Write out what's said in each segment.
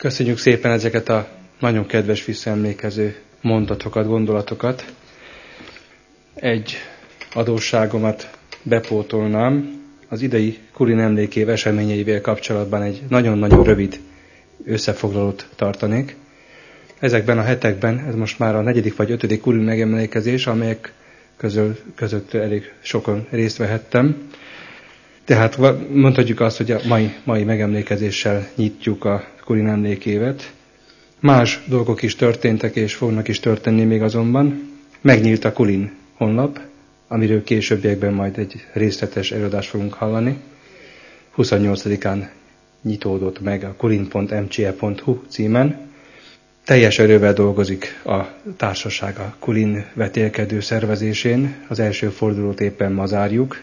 Köszönjük szépen ezeket a nagyon kedves visszaemlékező mondatokat, gondolatokat. Egy adósságomat bepótolnám. Az idei Kulin emlékév eseményeivel kapcsolatban egy nagyon-nagyon rövid összefoglalót tartanék. Ezekben a hetekben, ez most már a 4. vagy 5. Kulin megemlékezés, amelyek között elég sokan részt vehettem. Tehát mondhatjuk azt, hogy a mai megemlékezéssel nyitjuk a Kulin emlékévet. Más dolgok is történtek, és fognak is történni még azonban. Megnyílt a Kulin honlap, amiről későbbiekben majd egy részletes előadást fogunk hallani. 28-án nyitódott meg a kulin.mce.hu címen. Teljes erővel dolgozik a társaság a Kulin vetélkedő szervezésén. Az első fordulót éppen ma zárjuk,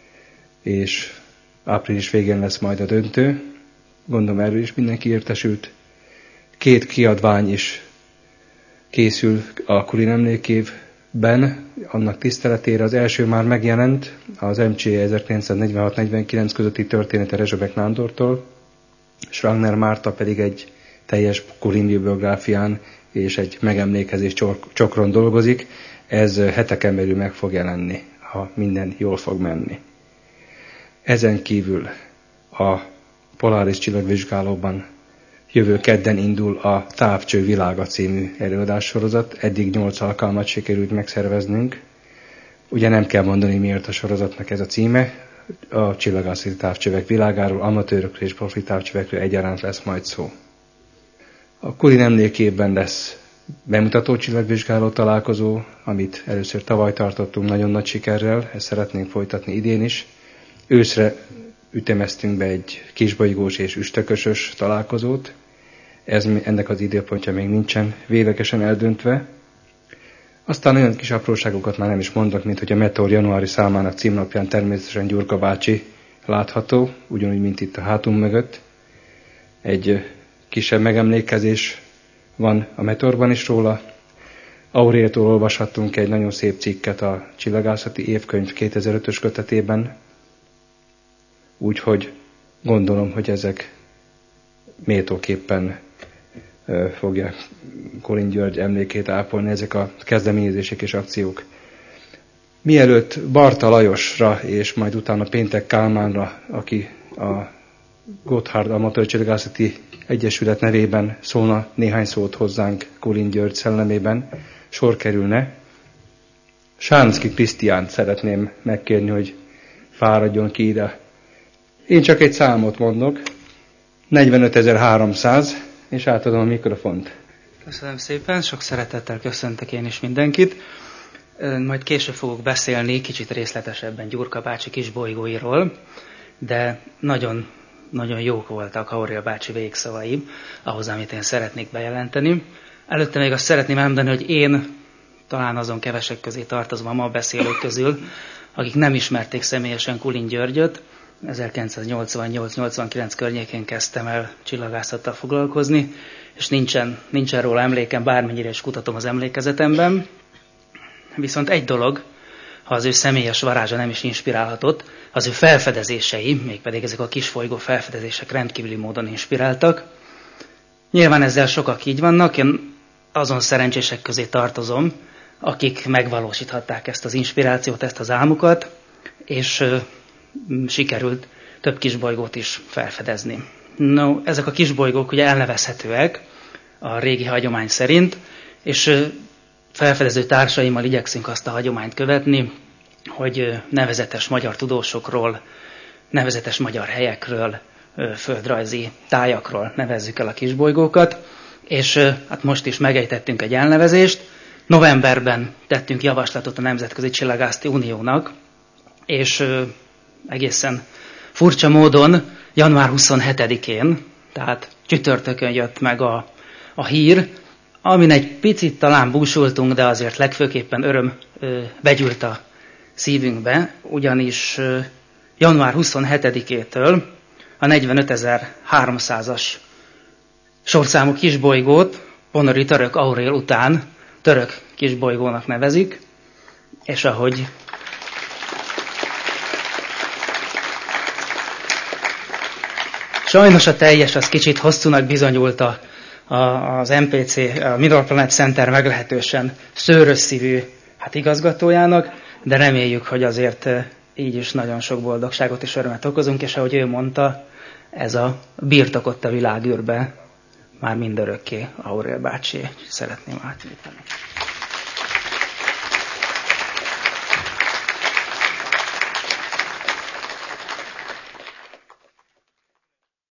és április végén lesz majd a döntő. Gondolom erről is mindenki értesült. 2 kiadvány is készül a Kulin emlékévben, annak tiszteletére. Az első már megjelent, az MCE 1946-49 közötti története Rezsebek Nándortól, és Ragner Márta pedig egy teljes Kulin bibliográfián és egy megemlékezés csokron dolgozik. Ez heteken belül meg fog jelenni, ha minden jól fog menni. Ezen kívül a Polaris csillagvizsgálóban jövő kedden indul a Távcső világa című előadássorozat. Eddig 8 alkalmat sikerült megszerveznünk. Ugye nem kell mondani, miért a sorozatnak ez a címe. A csillagászati távcsövek világáról, amatőrökről és profi távcsövekről egyaránt lesz majd szó. A Kulin emlékében lesz bemutató csillagvizsgáló találkozó, amit először tavaly tartottunk nagyon nagy sikerrel, ezt szeretnénk folytatni idén is. Őszre ütemeztünk be egy kisbolygós és üstökösös találkozót. Ennek az időpontja még nincsen véglegesen eldöntve. Aztán olyan kis apróságokat már nem is mondok, mint hogy a Meteor januári számának címlapján természetesen Gyurka bácsi látható, ugyanúgy, mint itt a hátunk mögött. Egy kisebb megemlékezés van a Meteorban is róla. Auréltól olvashattunk egy nagyon szép cikket a Csillagászati Évkönyv 2005-ös kötetében, úgyhogy gondolom, hogy ezek méltóképpen fogja Kulin György emlékét ápolni, ezek a kezdeményezések és akciók. Mielőtt Barta Lajosra és majd utána Péntek Kálmánra, aki a Gotthard Amatőr Csillagászati Egyesület nevében szólna néhány szót hozzánk Kulin György szellemében, sor kerülne, Sánszky Krisztiánt szeretném megkérni, hogy fáradjon ki ide. Én csak egy számot mondok, 45.300, és átadom a mikrofont. Köszönöm szépen, sok szeretettel köszöntök én is mindenkit. Majd később fogok beszélni kicsit részletesebben Gyurka bácsi kisbolygóiról, de nagyon, nagyon jók voltak Aurél bácsi végszavai ahhoz, amit én szeretnék bejelenteni. Előtte még azt szeretném elmondani, hogy én talán azon kevesek közé tartozom a ma beszélők közül, akik nem ismerték személyesen Kulin Györgyöt. 1988-89 környékén kezdtem el csillagászattal foglalkozni, és nincsen róla emlékem, bármennyire is kutatom az emlékezetemben. Viszont egy dolog, ha az ő személyes varázsa nem is inspirálhatott, az ő felfedezései, mégpedig ezek a kisfolygó felfedezések rendkívüli módon inspiráltak. Nyilván ezzel sokak így vannak, én azon szerencsések közé tartozom, akik megvalósíthatták ezt az inspirációt, ezt az álmukat, és sikerült több kisbolygót is felfedezni. No, ezek a kisbolygók ugye elnevezhetőek a régi hagyomány szerint, és felfedező társaimmal igyekszünk azt a hagyományt követni, hogy nevezetes magyar tudósokról, nevezetes magyar helyekről, földrajzi tájakról nevezzük el a kisbolygókat, és hát most is megejtettünk egy elnevezést. Novemberben tettünk javaslatot a Nemzetközi Csillagászati Uniónak, és egészen furcsa módon január 27-én, tehát csütörtökön jött meg a hír, amin egy picit talán búsultunk, de azért legfőképpen öröm vegyült a szívünkbe, ugyanis január 27-től a 45.300-as sorszámú kisbolygót Ponori török Aurél után török kisbolygónak nevezik, és ahogy sajnos a teljes az kicsit hosszúnak bizonyult a az MPC, a Middle Planet Center meglehetősen szőrös szívű igazgatójának, de reméljük, hogy azért így is nagyon sok boldogságot és örömet okozunk, és ahogy ő mondta, ez a birtokott a világűrbe már mindörökké Aurél bácsi. Szeretném átnyújtani.